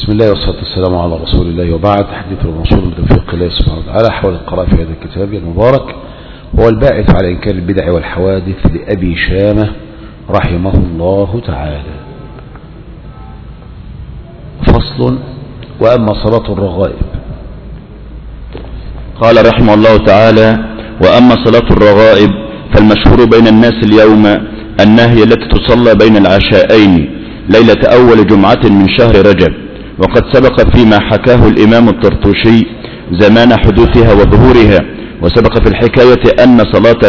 بسم الله والصلاة والسلام على رسول الله، وبعد. حديث الرسول بتوفيق الله سبحانه وتعالى حول القراءة في هذا الكتاب المبارك هو الباعث على إنكار البدع والحوادث لأبي شامة رحمه الله تعالى. فصل: وأما صلاة الرغائب. قال رحمه الله تعالى: وأما صلاة الرغائب فالمشهور بين الناس اليوم أنها هي التي تصلى بين العشاءين ليلة أول جمعة من شهر رجب، وقد سبق فيما حكاه الإمام الطرطوشي زمان حدوثها وظهورها، وسبق في الحكاية أن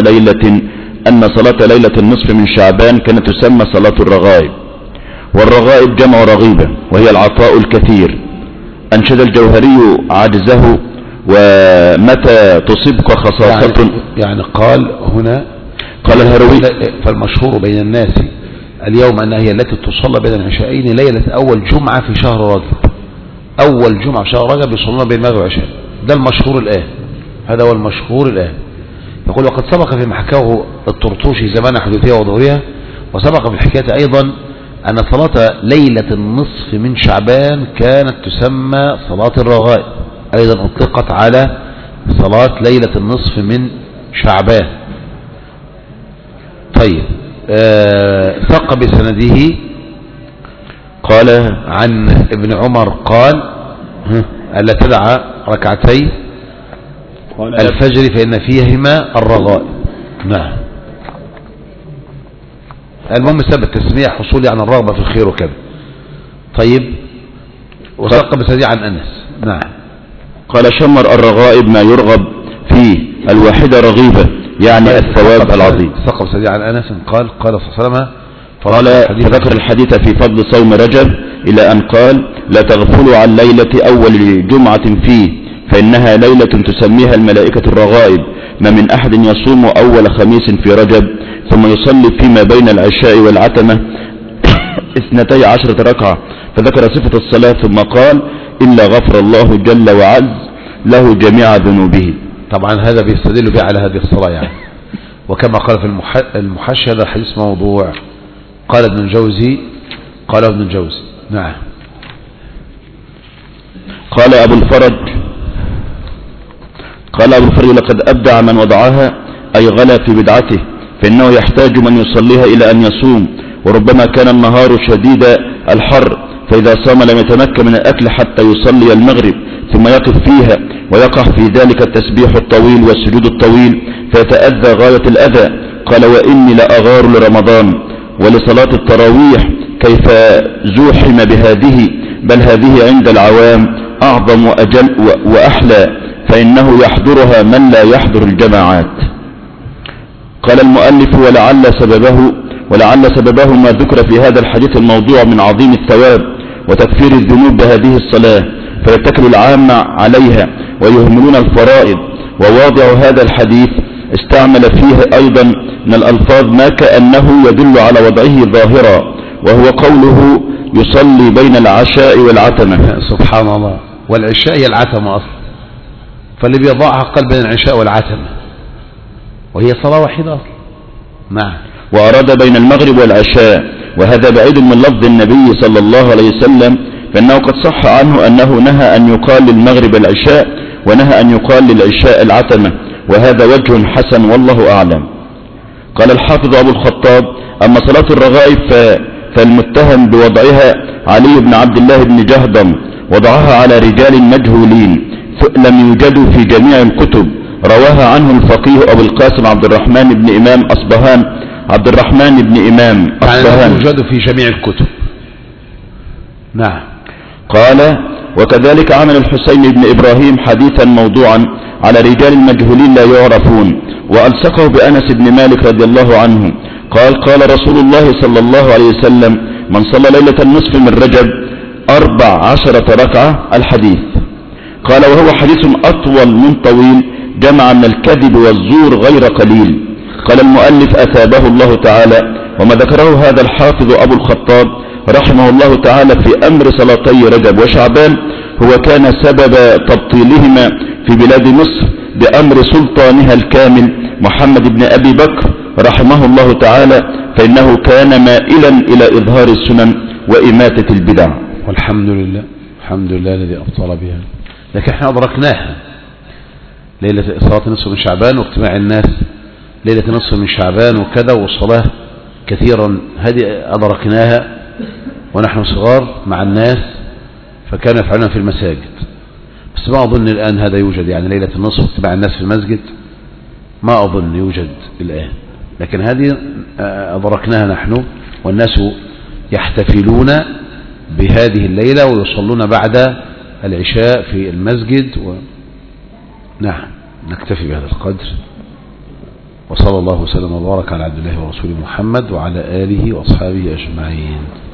صلاة ليلة النصف من شعبان كانت تسمى صلاة الرغائب. والرغائب جمع رغيبة وهي العطاء الكثير. أنشد الجوهري عجزه: ومتى تصيبك خصاصة يعني قال هنا، قال الهروي: فالمشهور بين الناس اليوم أنها هي التي تصلى بين العشاءين ليلة أول جمعة في شهر رجب. أول جمعة في شهر رجب يصلون بين المغرب والعشاء، ده المشهور الآن، هذا هو المشهور الآن. يقول: وقد سبق فيما حكاه الطرطوشي زمان حدوثها وظهورها، وسبق في الحكاية أيضا أن صلاة ليلة النصف من شعبان كانت تسمى صلاة الرغائب، أيضا أطلقت على صلاة ليلة النصف من شعبان. طيب، ثق بسنده قال عن ابن عمر قال: ألا تدع ركعتي الفجر فإن فيهما الرغائب. نعم. المهم سبب التسمية حصولي عن الرغبة في الخير وكذا. طيب، وثق بسنده عن أنس. نعم. قال: شمر الرغائب ما يرغب فيه، الواحدة رغيبة يعني الثواب العظيم. ثق بسنده عن أنس قال: قال صلى الله عليه وسلم، قال فذكر الحديث في فضل صوم رجب إلى أن قال: لا تغفلوا عن ليلة أول جمعة فيه، فإنها ليلة تسميها الملائكة الرغائب، ما من أحد يصوم أول خميس في رجب ثم يصلي فيما بين العشاء والعتمة 12 ركعة، فذكر صفة الصلاة ثم قال: إلا غفر الله جل وعز له جميع ذنوبه. طبعا هذا بيستدل به على هذه الصلاة يعني. وكما قال في المحشي هذا الحديث موضوع. قال ابن الجوزي. نعم. قال أبو الفرج: لقد أبدع من وضعها، أي غلا في بدعته، فإنه يحتاج من يصليها إلى أن يصوم، وربما كان النهار شديد الحر، فإذا صام لم يتمكن من الأكل حتى يصلي المغرب، ثم يقف فيها ويقع في ذلك التسبيح الطويل والسجود الطويل، فيتأذى غاية الأذى. قال: وإني لأغار لرمضان ولصلاة التراويح كيف زوحم بهذه، بل هذه عند العوام أعظم وأجل وأحلى، فإنه يحضرها من لا يحضر الجماعات. قال المؤلف: ولعل سببه ما ذكر في هذا الحديث الموضوع من عظيم الثواب وتكفير الذنوب بهذه الصلاة، فيتكل العامة عليها ويهملون الفرائض. وواضع هذا الحديث استعمل فيه أيضا من الألفاظ ما كأنه يدل على وضعه ظاهرا، وهو قوله: يصلي بين العشاء والعتمة. سبحان الله. والعشاء هي العتمة أصلا، فاللي بيضعها قال بين العشاء والعتمة، وهي صلاة واحدة أصلا. نعم. وأراد بين المغرب والعشاء، وهذا بعيد من لفظ النبي صلى الله عليه وسلم، فإنه قد صح عنه أنه نهى أن يقال للمغرب العشاء، ونهى أن يقال للعشاء العتمة، وهذا وجه حسن والله أعلم. قال الحافظ أبو الخطاب: أما صلاة الرغائب فالمتهم بوضعها علي بن عبد الله بن جهضم، وضعها على رجال مجهولين لم يوجدوا في جميع الكتب، رواها عنه الفقيه أبو القاسم عبد الرحمن بن إمام أصبهان يعني يوجد في جميع الكتب. نعم. قال: وكذلك عمل الحسين بن إبراهيم حديثا موضوعا على رجال مجهولين لا يعرفون، وألصقه بأنس بن مالك رضي الله عنه قال: قال رسول الله صلى الله عليه وسلم: من صلى ليلة النصف من رجب 14 ركعة. الحديث. قال: وهو حديث أطول من طويل، جمع من الكذب والزور غير قليل. قال المؤلف أثابه الله تعالى: وما ذكره هذا الحافظ أبو الخطاب رحمه الله تعالى في أمر صلاتي رجب وشعبان هو كان سبب تبطيلهما في بلاد مصر بأمر سلطانها الكامل محمد بن أبي بكر رحمه الله تعالى، فإنه كان مائلا إلى إظهار السنن وإماتة البدع. والحمد لله. الحمد لله الذي أبطل بها، لكن احنا أدركناها ليلة صلاة نصف من شعبان واجتماع الناس ليلة نصف من شعبان وكذا، والصلاة كثيرا هذه أدركناها ونحن صغار مع الناس، فكانوا يفعلون في المساجد. بس ما أظن الآن هذا يوجد، يعني ليلة النصف واجتماع الناس في المسجد ما أظن يوجد الآن، لكن هذه أدركناها نحن، والناس يحتفلون بهذه الليلة ويصلون بعد العشاء في المسجد نعم. نكتفي بهذا القدر، وصلى الله وسلم وبارك على عبد الله ورسوله محمد وعلى آله وأصحابه أجمعين.